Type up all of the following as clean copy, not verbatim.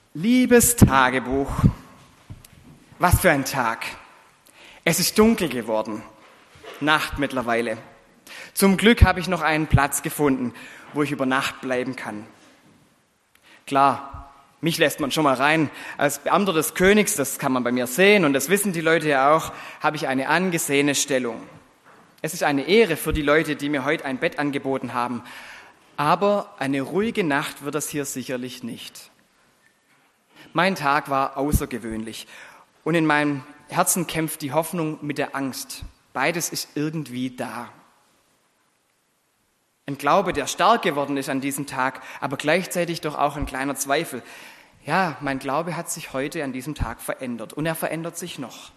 Liebes Tagebuch, was für ein Tag. Es ist dunkel geworden, Nacht mittlerweile. Zum Glück habe ich noch einen Platz gefunden, wo ich über Nacht bleiben kann. Klar, mich lässt man schon mal rein. Als Beamter des Königs, das kann man bei mir sehen und das wissen die Leute ja auch, habe ich eine angesehene Stellung. Es ist eine Ehre für die Leute, die mir heute ein Bett angeboten haben. Aber eine ruhige Nacht wird das hier sicherlich nicht. Mein Tag war außergewöhnlich und in meinem Herzen kämpft die Hoffnung mit der Angst. Beides ist irgendwie da. Ein Glaube, der stark geworden ist an diesem Tag, aber gleichzeitig doch auch ein kleiner Zweifel. Ja, mein Glaube hat sich heute an diesem Tag verändert und er verändert sich noch.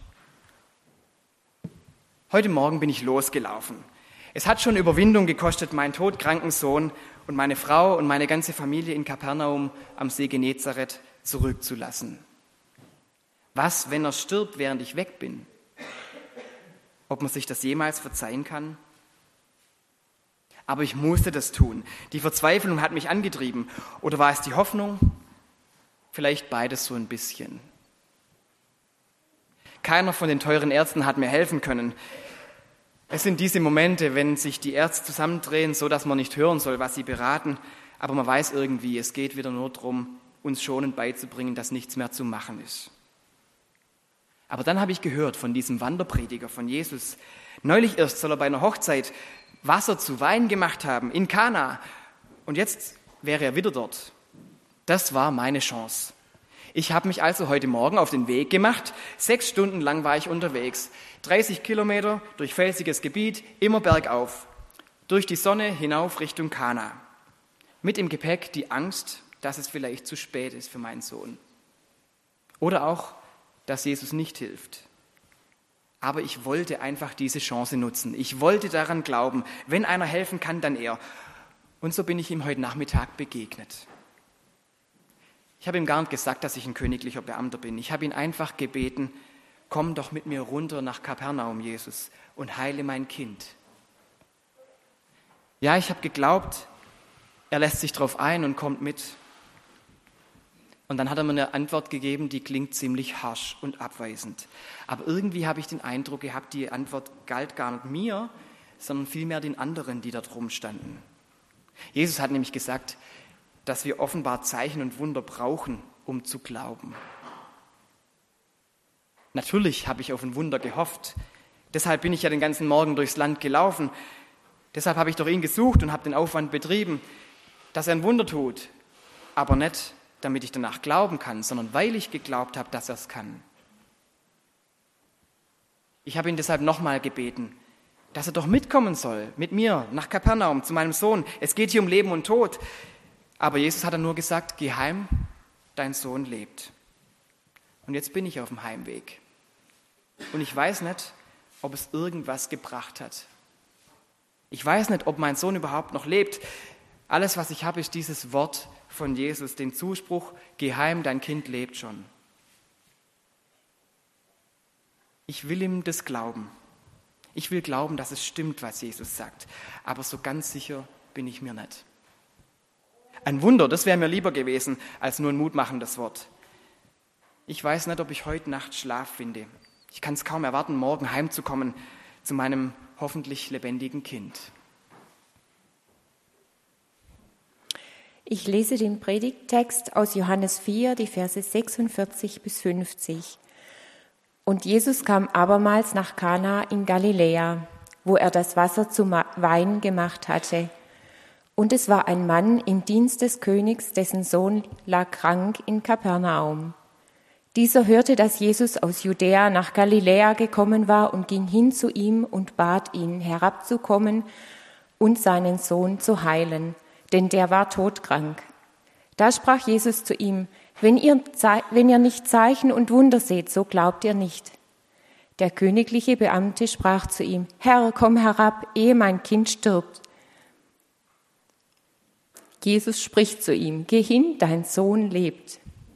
Heute Morgen bin ich losgelaufen. Es hat schon Überwindung gekostet, meinen todkranken Sohn und meine Frau und meine ganze Familie in Kapernaum am See Genezareth zurückzulassen. Was, wenn er stirbt, während ich weg bin? Ob man sich das jemals verzeihen kann? Aber ich musste das tun. Die Verzweiflung hat mich angetrieben. Oder war es die Hoffnung? Vielleicht beides so ein bisschen. Keiner von den teuren Ärzten hat mir helfen können. Es sind diese Momente, wenn sich die Ärzte zusammendrehen, so dass man nicht hören soll, was sie beraten, aber man weiß irgendwie, es geht wieder nur darum, uns schonend beizubringen, dass nichts mehr zu machen ist. Aber dann habe ich gehört von diesem Wanderprediger von Jesus. Neulich erst soll er bei einer Hochzeit Wasser zu Wein gemacht haben in Kana. Und jetzt wäre er wieder dort. Das war meine Chance. Ich habe mich also heute Morgen auf den Weg gemacht. 6 Stunden lang war ich unterwegs. 30 Kilometer durch felsiges Gebiet, immer bergauf. Durch die Sonne hinauf Richtung Kana. Mit im Gepäck die Angst, dass es vielleicht zu spät ist für meinen Sohn. Oder auch, dass Jesus nicht hilft. Aber ich wollte einfach diese Chance nutzen. Ich wollte daran glauben, wenn einer helfen kann, dann er. Und so bin ich ihm heute Nachmittag begegnet. Ich habe ihm gar nicht gesagt, dass ich ein königlicher Beamter bin. Ich habe ihn einfach gebeten, komm doch mit mir runter nach Kapernaum, Jesus, und heile mein Kind. Ja, ich habe geglaubt, er lässt sich drauf ein und kommt mit. Und dann hat er mir eine Antwort gegeben, die klingt ziemlich harsch und abweisend. Aber irgendwie habe ich den Eindruck gehabt, die Antwort galt gar nicht mir, sondern vielmehr den anderen, die da drum standen. Jesus hat nämlich gesagt, dass wir offenbar Zeichen und Wunder brauchen, um zu glauben. Natürlich habe ich auf ein Wunder gehofft. Deshalb bin ich ja den ganzen Morgen durchs Land gelaufen. Deshalb habe ich doch ihn gesucht und habe den Aufwand betrieben, dass er ein Wunder tut. Aber nicht, damit ich danach glauben kann, sondern weil ich geglaubt habe, dass er es kann. Ich habe ihn deshalb nochmal gebeten, dass er doch mitkommen soll, mit mir, nach Kapernaum, zu meinem Sohn. Es geht hier um Leben und Tod. Aber Jesus hat dann nur gesagt, geh heim, dein Sohn lebt. Und jetzt bin ich auf dem Heimweg. Und ich weiß nicht, ob es irgendwas gebracht hat. Ich weiß nicht, ob mein Sohn überhaupt noch lebt. Alles, was ich habe, ist dieses Wort von Jesus, den Zuspruch, geh heim, dein Kind lebt schon. Ich will ihm das glauben. Ich will glauben, dass es stimmt, was Jesus sagt. Aber so ganz sicher bin ich mir nicht. Ein Wunder, das wäre mir lieber gewesen, als nur ein mutmachendes Wort. Ich weiß nicht, ob ich heute Nacht Schlaf finde. Ich kann es kaum erwarten, morgen heimzukommen zu meinem hoffentlich lebendigen Kind. Ich lese den Predigttext aus Johannes 4, die Verse 46 bis 50. Und Jesus kam abermals nach Kana in Galiläa, wo er das Wasser zu Wein gemacht hatte. Und es war ein Mann im Dienst des Königs, dessen Sohn lag krank in Kapernaum. Dieser hörte, dass Jesus aus Judäa nach Galiläa gekommen war und ging hin zu ihm und bat ihn, herabzukommen und seinen Sohn zu heilen, denn der war todkrank. Da sprach Jesus zu ihm, wenn ihr nicht Zeichen und Wunder seht, so glaubt ihr nicht. Der königliche Beamte sprach zu ihm, Herr, komm herab, ehe mein Kind stirbt. Jesus spricht zu ihm, geh hin, dein Sohn lebt.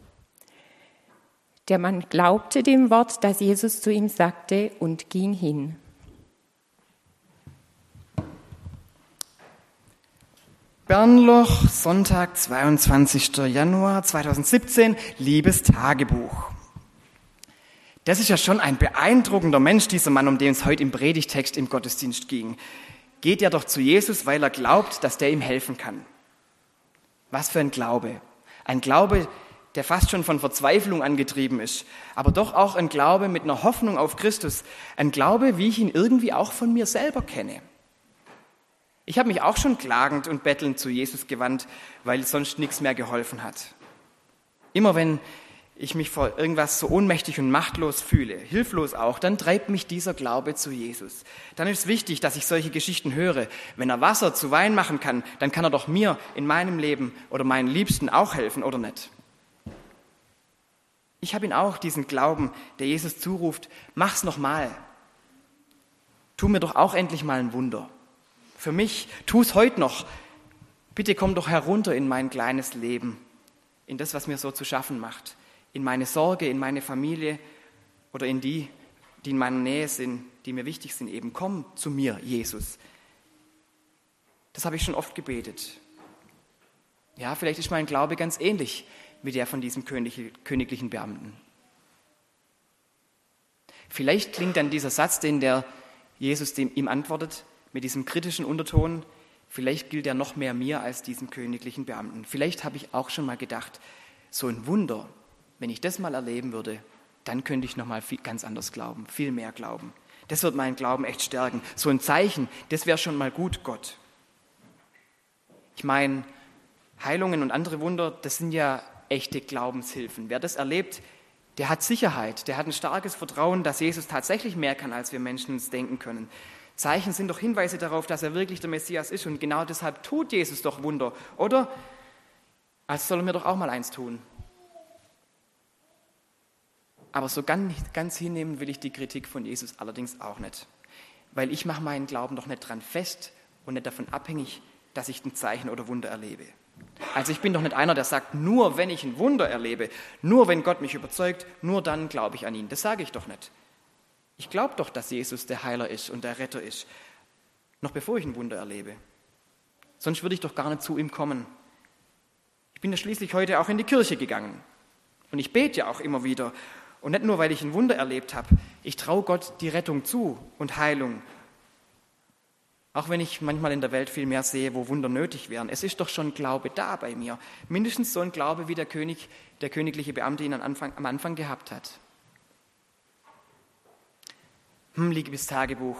Der Mann glaubte dem Wort, das Jesus zu ihm sagte, und ging hin. Bernloch, Sonntag, 22. Januar 2017, liebes Tagebuch. Das ist ja schon ein beeindruckender Mensch, dieser Mann, um den es heute im Predigtext im Gottesdienst ging. Geht er doch zu Jesus, weil er glaubt, dass der ihm helfen kann. Was für ein Glaube. Ein Glaube, der fast schon von Verzweiflung angetrieben ist, aber doch auch ein Glaube mit einer Hoffnung auf Christus. Ein Glaube, wie ich ihn irgendwie auch von mir selber kenne. Ich habe mich auch schon klagend und bettelnd zu Jesus gewandt, weil sonst nichts mehr geholfen hat. Immer wenn ich mich vor irgendwas so ohnmächtig und machtlos fühle, hilflos auch, dann treibt mich dieser Glaube zu Jesus. Dann ist es wichtig, dass ich solche Geschichten höre. Wenn er Wasser zu Wein machen kann, dann kann er doch mir in meinem Leben oder meinen Liebsten auch helfen, oder nicht? Ich habe ihn auch, diesen Glauben, der Jesus zuruft, mach's nochmal. Tu mir doch auch endlich mal ein Wunder. Für mich, tu es heute noch. Bitte komm doch herunter in mein kleines Leben, in das, was mir so zu schaffen macht, in meine Sorge, in meine Familie oder in die in meiner Nähe sind, die mir wichtig sind. Eben komm zu mir, Jesus. Das habe ich schon oft gebetet. Ja, vielleicht ist mein Glaube ganz ähnlich wie der von diesem königlichen Beamten. Vielleicht klingt dann dieser Satz, den der Jesus ihm antwortet, mit diesem kritischen Unterton, vielleicht gilt er noch mehr mir als diesem königlichen Beamten. Vielleicht habe ich auch schon mal gedacht, so ein Wunder, wenn ich das mal erleben würde, dann könnte ich noch mal ganz anders glauben, viel mehr glauben. Das wird meinen Glauben echt stärken. So ein Zeichen, das wäre schon mal gut, Gott. Ich meine, Heilungen und andere Wunder, das sind ja echte Glaubenshilfen. Wer das erlebt, der hat Sicherheit, der hat ein starkes Vertrauen, dass Jesus tatsächlich mehr kann, als wir Menschen uns denken können. Zeichen sind doch Hinweise darauf, dass er wirklich der Messias ist und genau deshalb tut Jesus doch Wunder, oder? Also soll er mir doch auch mal eins tun. Aber so ganz hinnehmen will ich die Kritik von Jesus allerdings auch nicht, weil ich mache meinen Glauben doch nicht dran fest und nicht davon abhängig, dass ich ein Zeichen oder Wunder erlebe. Also ich bin doch nicht einer, der sagt, nur wenn ich ein Wunder erlebe, nur wenn Gott mich überzeugt, nur dann glaube ich an ihn. Das sage ich doch nicht. Ich glaube doch, dass Jesus der Heiler ist und der Retter ist, noch bevor ich ein Wunder erlebe. Sonst würde ich doch gar nicht zu ihm kommen. Ich bin ja schließlich heute auch in die Kirche gegangen. Und ich bete ja auch immer wieder. Und nicht nur, weil ich ein Wunder erlebt habe. Ich traue Gott die Rettung zu und Heilung. Auch wenn ich manchmal in der Welt viel mehr sehe, wo Wunder nötig wären. Es ist doch schon Glaube da bei mir. Mindestens so ein Glaube, wie der königliche Beamte ihn am Anfang gehabt hat. Liebes Tagebuch.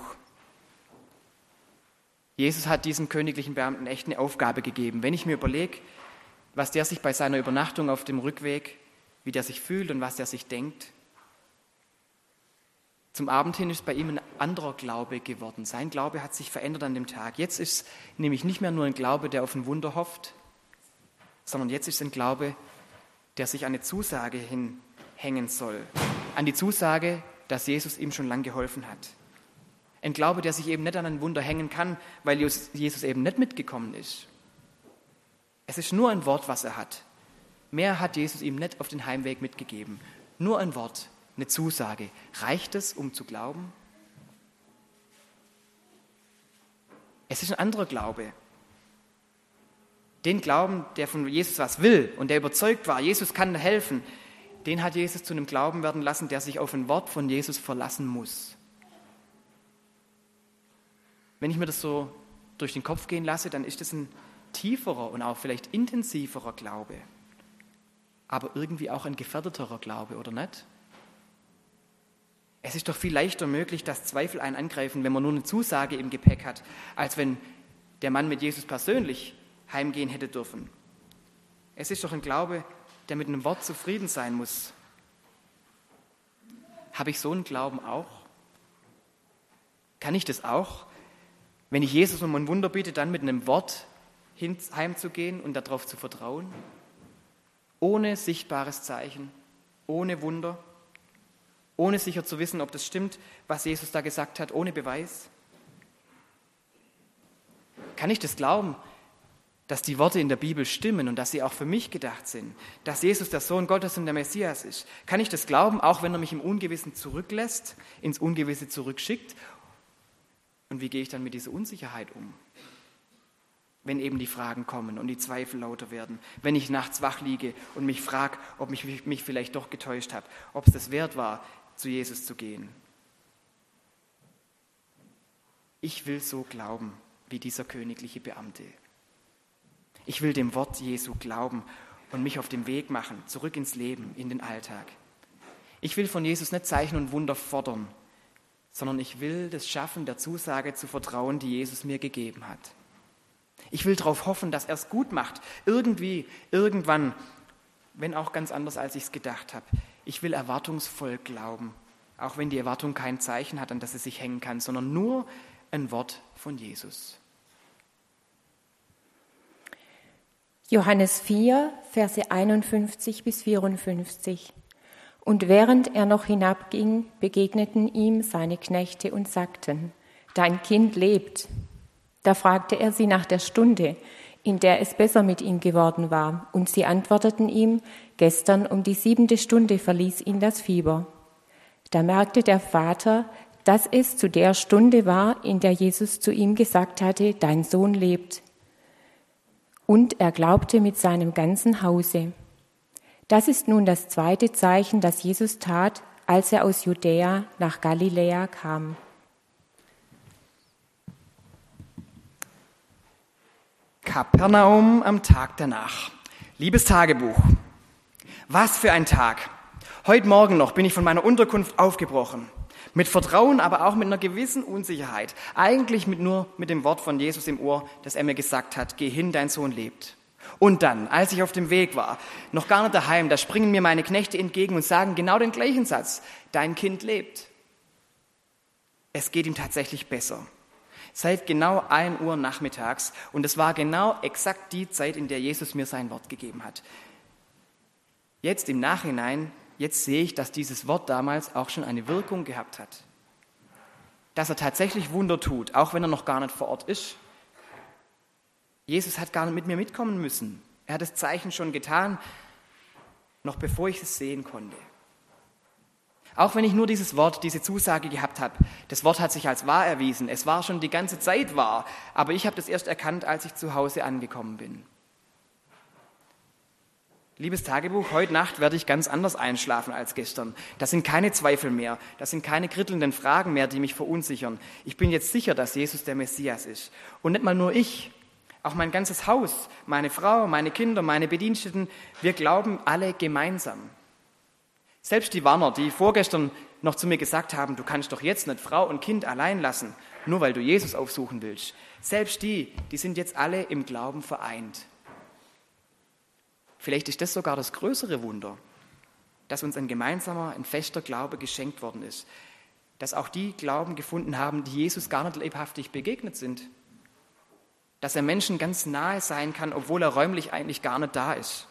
Jesus hat diesem königlichen Beamten echt eine Aufgabe gegeben. Wenn ich mir überlege, was der sich bei seiner Übernachtung auf dem Rückweg, wie der sich fühlt und was der sich denkt. Zum Abend hin ist bei ihm ein anderer Glaube geworden. Sein Glaube hat sich verändert an dem Tag. Jetzt ist es nämlich nicht mehr nur ein Glaube, der auf ein Wunder hofft, sondern jetzt ist es ein Glaube, der sich an eine Zusage hinhängen soll. An die Zusage, dass Jesus ihm schon lange geholfen hat. Ein Glaube, der sich eben nicht an ein Wunder hängen kann, weil Jesus eben nicht mitgekommen ist. Es ist nur ein Wort, was er hat. Mehr hat Jesus ihm nicht auf den Heimweg mitgegeben. Nur ein Wort, eine Zusage. Reicht es, um zu glauben? Es ist ein anderer Glaube. Den Glauben, der von Jesus was will und der überzeugt war, Jesus kann helfen, den hat Jesus zu einem Glauben werden lassen, der sich auf ein Wort von Jesus verlassen muss. Wenn ich mir das so durch den Kopf gehen lasse, dann ist das ein tieferer und auch vielleicht intensiverer Glaube. Aber irgendwie auch ein gefährdeterer Glaube, oder nicht? Es ist doch viel leichter möglich, dass Zweifel einen angreifen, wenn man nur eine Zusage im Gepäck hat, als wenn der Mann mit Jesus persönlich heimgehen hätte dürfen. Es ist doch ein Glaube, der mit einem Wort zufrieden sein muss. Habe ich so einen Glauben auch? Kann ich das auch? Wenn ich Jesus um ein Wunder bitte, dann mit einem Wort heimzugehen und darauf zu vertrauen? Ohne sichtbares Zeichen, ohne Wunder, ohne sicher zu wissen, ob das stimmt, was Jesus da gesagt hat, ohne Beweis? Kann ich das glauben, dass die Worte in der Bibel stimmen und dass sie auch für mich gedacht sind, dass Jesus der Sohn Gottes und der Messias ist? Kann ich das glauben, auch wenn er mich im Ungewissen zurücklässt, ins Ungewisse zurückschickt? Und wie gehe ich dann mit dieser Unsicherheit um? wenn eben die Fragen kommen und die Zweifel lauter werden, wenn ich nachts wach liege und mich frage, ob ich mich vielleicht doch getäuscht habe, ob es das wert war, zu Jesus zu gehen. Ich will so glauben wie dieser königliche Beamte. Ich will dem Wort Jesu glauben und mich auf den Weg machen, zurück ins Leben, in den Alltag. Ich will von Jesus nicht Zeichen und Wunder fordern, sondern ich will das schaffen, der Zusage zu vertrauen, die Jesus mir gegeben hat. Ich will darauf hoffen, dass er es gut macht, irgendwie, irgendwann, wenn auch ganz anders, als ich es gedacht habe. Ich will erwartungsvoll glauben, auch wenn die Erwartung kein Zeichen hat, an das es sich hängen kann, sondern nur ein Wort von Jesus. Johannes 4, Verse 51 bis 54. Und während er noch hinabging, begegneten ihm seine Knechte und sagten: Dein Kind lebt. Da fragte er sie nach der Stunde, in der es besser mit ihm geworden war. Und sie antworteten ihm: Gestern um die 7. Stunde verließ ihn das Fieber. Da merkte der Vater, dass es zu der Stunde war, in der Jesus zu ihm gesagt hatte: Dein Sohn lebt. Und er glaubte mit seinem ganzen Hause. Das ist nun das zweite Zeichen, das Jesus tat, als er aus Judäa nach Galiläa kam. Kapernaum am Tag danach. Liebes Tagebuch, was für ein Tag. Heute Morgen noch bin ich von meiner Unterkunft aufgebrochen. Mit Vertrauen, aber auch mit einer gewissen Unsicherheit. Eigentlich nur mit dem Wort von Jesus im Ohr, das er mir gesagt hat: Geh hin, dein Sohn lebt. Und dann, als ich auf dem Weg war, noch gar nicht daheim, da springen mir meine Knechte entgegen und sagen genau den gleichen Satz: Dein Kind lebt. Es geht ihm tatsächlich besser. Seit genau 1 Uhr nachmittags, und es war genau exakt die Zeit, in der Jesus mir sein Wort gegeben hat. Jetzt im Nachhinein, jetzt sehe ich, dass dieses Wort damals auch schon eine Wirkung gehabt hat. Dass er tatsächlich Wunder tut, auch wenn er noch gar nicht vor Ort ist. Jesus hat gar nicht mit mir mitkommen müssen. Er hat das Zeichen schon getan, noch bevor ich es sehen konnte. Auch wenn ich nur dieses Wort, diese Zusage gehabt habe, das Wort hat sich als wahr erwiesen. Es war schon die ganze Zeit wahr, aber ich habe das erst erkannt, als ich zu Hause angekommen bin. Liebes Tagebuch, heute Nacht werde ich ganz anders einschlafen als gestern. Das sind keine Zweifel mehr, das sind keine krittelnden Fragen mehr, die mich verunsichern. Ich bin jetzt sicher, dass Jesus der Messias ist. Und nicht mal nur ich, auch mein ganzes Haus, meine Frau, meine Kinder, meine Bediensteten, wir glauben alle gemeinsam. Selbst die Warner, die vorgestern noch zu mir gesagt haben: Du kannst doch jetzt nicht Frau und Kind allein lassen, nur weil du Jesus aufsuchen willst. Selbst die sind jetzt alle im Glauben vereint. Vielleicht ist das sogar das größere Wunder, dass uns ein gemeinsamer, ein fester Glaube geschenkt worden ist. Dass auch die Glauben gefunden haben, die Jesus gar nicht leibhaftig begegnet sind. Dass er Menschen ganz nahe sein kann, obwohl er räumlich eigentlich gar nicht da ist.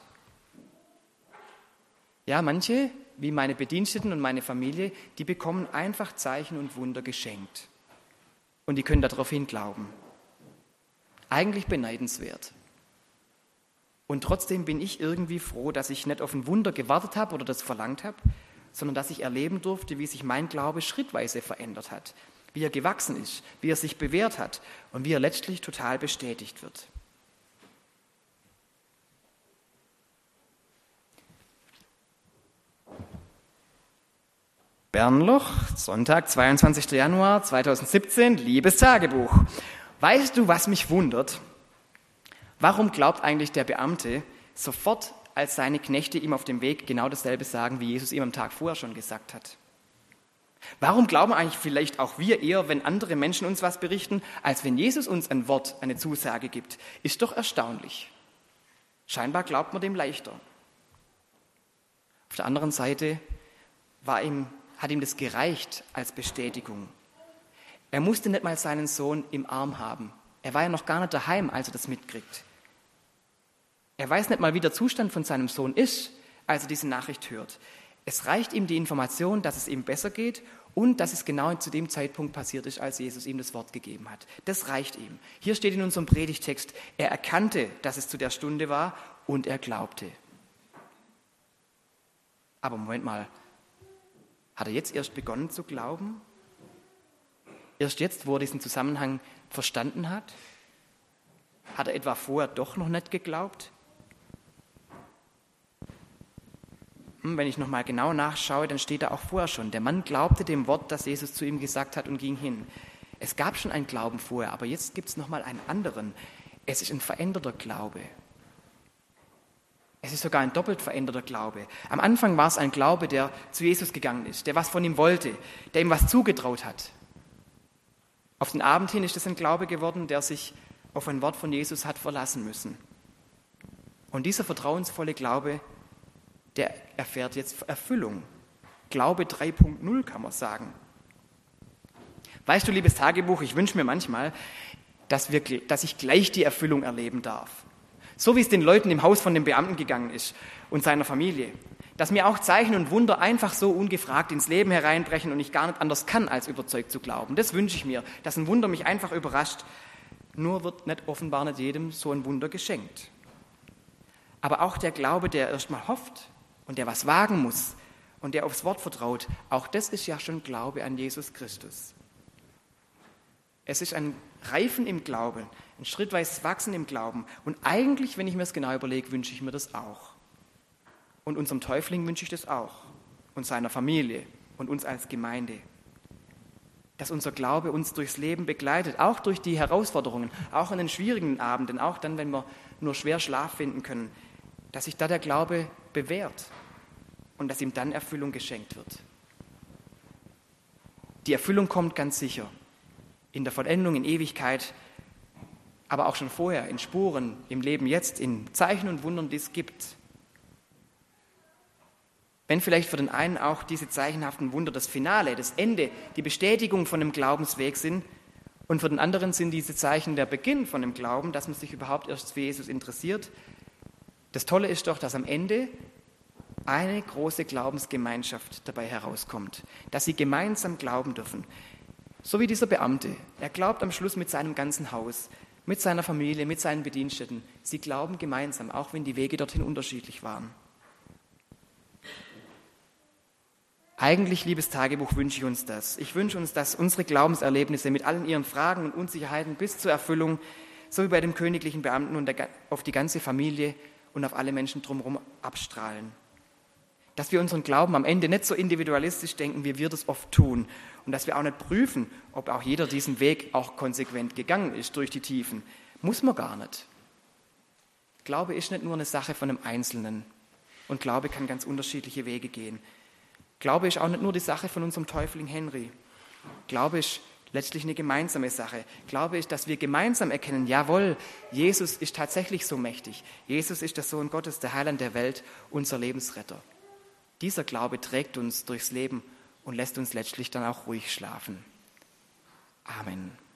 Ja, manche, wie meine Bediensteten und meine Familie, die bekommen einfach Zeichen und Wunder geschenkt. Und die können daraufhin glauben. Eigentlich beneidenswert. Und trotzdem bin ich irgendwie froh, dass ich nicht auf ein Wunder gewartet habe oder das verlangt habe, sondern dass ich erleben durfte, wie sich mein Glaube schrittweise verändert hat, wie er gewachsen ist, wie er sich bewährt hat und wie er letztlich total bestätigt wird. Bernloch, Sonntag, 22. Januar 2017, liebes Tagebuch. Weißt du, was mich wundert? Warum glaubt eigentlich der Beamte sofort, als seine Knechte ihm auf dem Weg genau dasselbe sagen, wie Jesus ihm am Tag vorher schon gesagt hat? Warum glauben eigentlich vielleicht auch wir eher, wenn andere Menschen uns was berichten, als wenn Jesus uns ein Wort, eine Zusage gibt? Ist doch erstaunlich. Scheinbar glaubt man dem leichter. Auf der anderen Seite hat ihm das gereicht als Bestätigung. Er musste nicht mal seinen Sohn im Arm haben. Er war ja noch gar nicht daheim, als er das mitkriegt. Er weiß nicht mal, wie der Zustand von seinem Sohn ist, als er diese Nachricht hört. Es reicht ihm die Information, dass es ihm besser geht und dass es genau zu dem Zeitpunkt passiert ist, als Jesus ihm das Wort gegeben hat. Das reicht ihm. Hier steht in unserem Predigtext: Er erkannte, dass es zu der Stunde war, und er glaubte. Aber Moment mal, hat er jetzt erst begonnen zu glauben? Erst jetzt, wo er diesen Zusammenhang verstanden hat? Hat er etwa vorher doch noch nicht geglaubt? Wenn ich nochmal genau nachschaue, dann steht da auch vorher schon, der Mann glaubte dem Wort, das Jesus zu ihm gesagt hat und ging hin. Es gab schon einen Glauben vorher, aber jetzt gibt es nochmal einen anderen. Es ist ein veränderter Glaube. Es ist sogar ein doppelt veränderter Glaube. Am Anfang war es ein Glaube, der zu Jesus gegangen ist, der was von ihm wollte, der ihm was zugetraut hat. Auf den Abend hin ist es ein Glaube geworden, der sich auf ein Wort von Jesus hat verlassen müssen. Und dieser vertrauensvolle Glaube, der erfährt jetzt Erfüllung. Glaube 3.0 kann man sagen. Weißt du, liebes Tagebuch, ich wünsche mir manchmal, dass ich gleich die Erfüllung erleben darf. So wie es den Leuten im Haus von dem Beamten gegangen ist und seiner Familie. Dass mir auch Zeichen und Wunder einfach so ungefragt ins Leben hereinbrechen und ich gar nicht anders kann, als überzeugt zu glauben. Das wünsche ich mir, dass ein Wunder mich einfach überrascht. Nur wird offenbar nicht jedem so ein Wunder geschenkt. Aber auch der Glaube, der erstmal hofft und der was wagen muss und der aufs Wort vertraut, auch das ist ja schon Glaube an Jesus Christus. Es ist ein Reifen im Glauben, ein schrittweises Wachsen im Glauben. Und eigentlich, wenn ich mir das genau überlege, wünsche ich mir das auch. Und unserem Täufling wünsche ich das auch. Und seiner Familie und uns als Gemeinde. Dass unser Glaube uns durchs Leben begleitet, auch durch die Herausforderungen, auch an den schwierigen Abenden, auch dann, wenn wir nur schwer Schlaf finden können, dass sich da der Glaube bewährt und dass ihm dann Erfüllung geschenkt wird. Die Erfüllung kommt ganz sicher in der Vollendung, in Ewigkeit, aber auch schon vorher, in Spuren, im Leben jetzt, in Zeichen und Wundern, die es gibt. Wenn vielleicht für den einen auch diese zeichenhaften Wunder das Finale, das Ende, die Bestätigung von dem Glaubensweg sind und für den anderen sind diese Zeichen der Beginn von dem Glauben, dass man sich überhaupt erst für Jesus interessiert. Das Tolle ist doch, dass am Ende eine große Glaubensgemeinschaft dabei herauskommt, dass sie gemeinsam glauben dürfen. So wie dieser Beamte. Er glaubt am Schluss mit seinem ganzen Haus, mit seiner Familie, mit seinen Bediensteten. Sie glauben gemeinsam, auch wenn die Wege dorthin unterschiedlich waren. Eigentlich, liebes Tagebuch, wünsche ich uns das. Ich wünsche uns, dass unsere Glaubenserlebnisse mit allen ihren Fragen und Unsicherheiten bis zur Erfüllung, so wie bei dem königlichen Beamten und auf die ganze Familie und auf alle Menschen drumherum abstrahlen. Dass wir unseren Glauben am Ende nicht so individualistisch denken, wie wir das oft tun. Und dass wir auch nicht prüfen, ob auch jeder diesen Weg auch konsequent gegangen ist durch die Tiefen. Muss man gar nicht. Glaube ist nicht nur eine Sache von einem Einzelnen. Und Glaube kann ganz unterschiedliche Wege gehen. Glaube ist auch nicht nur die Sache von unserem Täufling Henry. Glaube ist letztlich eine gemeinsame Sache. Glaube ist, dass wir gemeinsam erkennen, jawohl, Jesus ist tatsächlich so mächtig. Jesus ist der Sohn Gottes, der Heiland der Welt, unser Lebensretter. Dieser Glaube trägt uns durchs Leben und lässt uns letztlich dann auch ruhig schlafen. Amen.